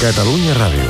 Catalunya Ràdio.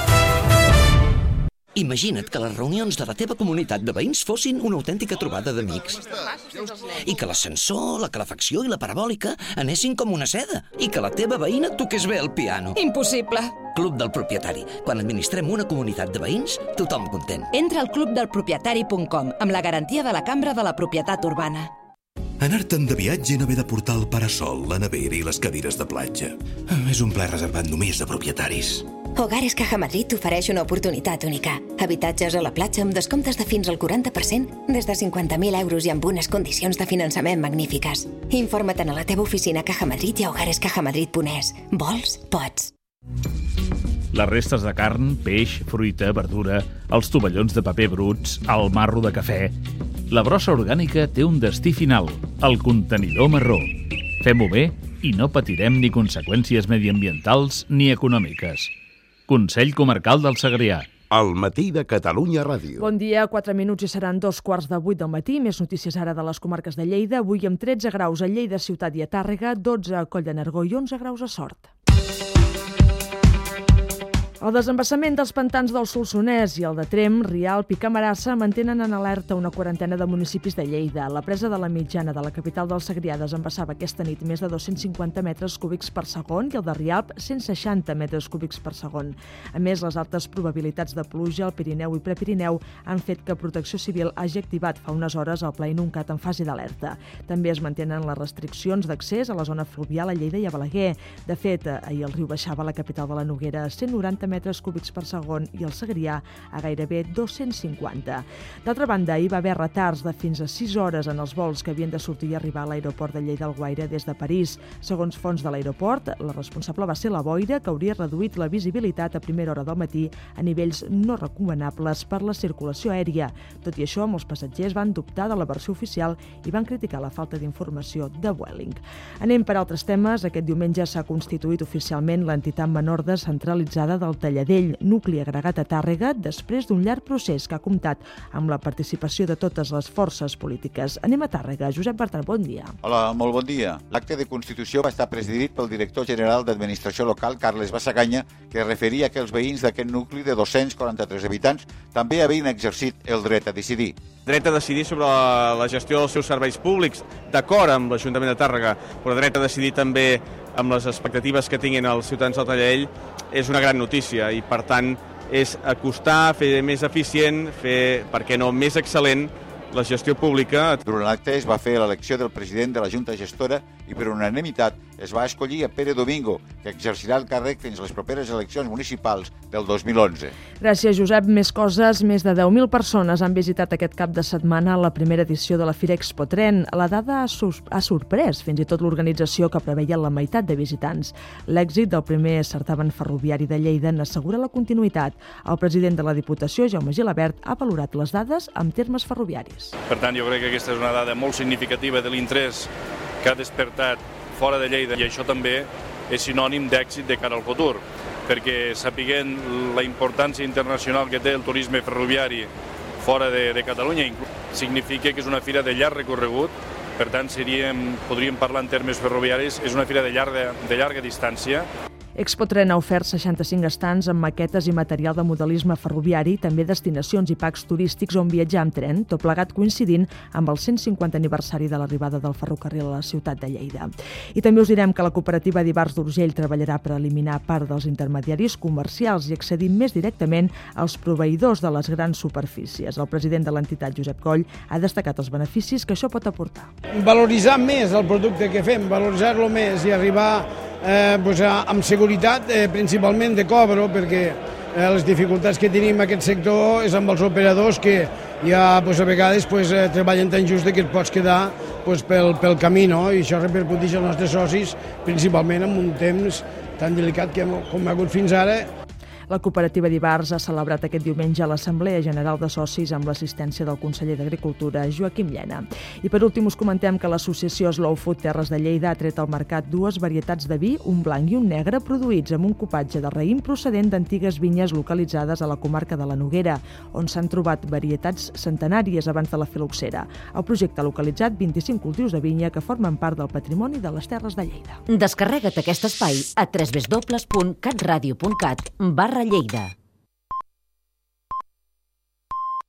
Imagina't que les reunions de la teva comunitat de veïns fossin una autèntica trobada d'amics. I que l'ascensor, la calefacció i la parabòlica anessin com una seda. I que la teva veïna toqués bé el piano. Impossible. Club del Propietari. Quan administrem una comunitat de veïns, tothom content. Entra al clubdelpropietari.com amb la garantia de la Cambra de la Propietat Urbana. Anar-te'n de viatge no haver de portar el parasol, la nevera i les cadires de platja. És un ple reservat només a propietaris. Hogares Caja Madrid ofereix una oportunitat única. Habitatges a la platja amb descomptes de fins al 40%, des de 50.000 euros i amb unes condicions de finançament magnífiques. Informa-te'n a la teva oficina Caja Madrid i a hogarescajamadrid.es. Vols? Pots. Les restes de carn, peix, fruita, verdura, els tovallons de paper bruts, el marro de cafè... La brossa orgànica té un destí final, el contenidor marró. Fem-ho bé i no patirem ni conseqüències mediambientals ni econòmiques. Consell Comarcal del Segrià. Al matí de Catalunya Ràdio. Bon dia, 4 minuts i seran 2:15 del matí. Més notícies ara de les comarques de Lleida. Avui amb 13 graus a Lleida, Ciutat i a Tàrrega, 12 a Coll de Nargó i 11 graus a Sort. El desembassament dels pantans del Solsonès i el de Tremp, Rialp i Camarassa mantenen en alerta una quarantena de municipis de Lleida. La presa de la Mitjana de la capital del Segrià desembassava aquesta nit més de 250 metres cúbics per segon i el de Rialp 160 metres cúbics per segon. A més, les altes probabilitats de pluja al Pirineu i Prepirineu han fet que Protecció Civil hagi activat fa unes hores el Pla Inuncat en fase d'alerta. També es mantenen les restriccions d'accés a la zona fluvial a Lleida i a Balaguer. De fet, ahir el riu baixava a la capital de la Noguera a 190 metres cúbics per segon i el Segrià a gairebé 250. D'altra banda, hi va haver retards de fins a 6 hores en els vols que havien de sortir i arribar a l'aeroport de Lleida-Alguaire des de París. Segons fonts de l'aeroport, la responsable va ser la boira, que hauria reduït la visibilitat a primera hora del matí a nivells no recomanables per la circulació aèria. Tot i això, molts passatgers van dubtar de la versió oficial i van criticar la falta d'informació de Vueling. Anem per altres temes. Aquest diumenge s'ha constituït oficialment l'entitat menor descentralitzada del Talladell, nucli agregat a Tàrrega, després d'un llarg procés que ha comptat amb la participació de totes les forces polítiques. Anem a Tàrrega. Josep Bertran, bon dia. Hola, molt bon dia. L'acte de constitució va estar presidit pel director general d'Administració Local, Carles Bassaganya, que referia que els veïns d'aquest nucli de 243 habitants també havien exercit el dret a decidir. Dret a decidir sobre la gestió dels seus serveis públics, d'acord amb l'Ajuntament de Tàrrega, però dret a decidir també amb les expectatives que tinguin els ciutadans del Talladell, és una gran notícia i, per tant, és acostar, fer més eficient, fer, per què no, més excel·lent la gestió pública. Durant l'acte es va fer l'elecció del president de la Junta Gestora i per unanimitat es va escollir a Pere Domingo, que exercirà el càrrec fins a les properes eleccions municipals del 2011. Gràcies, Josep. Més coses. Més de 10.000 persones han visitat aquest cap de setmana la primera edició de la Fira Expotren. La dada ha sorprès fins i tot l'organització, que preveia la meitat de visitants. L'èxit del primer certamen ferroviari de Lleida n'assegura la continuïtat. El president de la Diputació, Jaume Gilabert, ha valorat les dades en termes ferroviaris. Per tant, jo crec que aquesta és una dada molt significativa de l'interès que ha despertat fora de Lleida, i això també és sinònim d'èxit de cara al futur, perquè sapiguent la importància internacional que té el turisme ferroviari fora de Catalunya, significa que és una fira de llarg recorregut. Per tant, podríem parlar en termes ferroviaris, és una fira de llarga distància. Expotren ha ofert 65 estants amb maquetes i material de modelisme ferroviari, també destinacions i packs turístics on viatjar amb tren, tot plegat coincidint amb el 150 aniversari de l'arribada del ferrocarril a la ciutat de Lleida. I també us direm que la cooperativa d'Ivars d'Urgell treballarà per eliminar part dels intermediaris comercials i accedir més directament als proveïdors de les grans superfícies. El president de l'entitat, Josep Coll, ha destacat els beneficis que això pot aportar. Valoritzar més el producte que fem, valoritzar-lo més i arribar amb seguretat, principalment de cobro, perquè les dificultats que tenim en aquest sector és amb els operadors que ja a vegades treballen tan just que et pots quedar pel camí, no? I això repercuteix als nostres socis principalment en un temps tan delicat com ha hagut fins ara. La cooperativa d'Ivars ha celebrat aquest diumenge l'Assemblea General de Socis amb l'assistència del conseller d'Agricultura, Joaquim Llena. I per últim us comentem que l'associació Slow Food Terres de Lleida ha tret al mercat 2 varietats de vi, un blanc i un negre, produïts amb un cupatge de raïm procedent d'antigues vinyes localitzades a la comarca de la Noguera, on s'han trobat varietats centenàries abans de la filoxera. El projecte ha localitzat 25 cultius de vinya que formen part del patrimoni de les Terres de Lleida. Descarrega't aquest espai a www.catradio.cat/Lleida.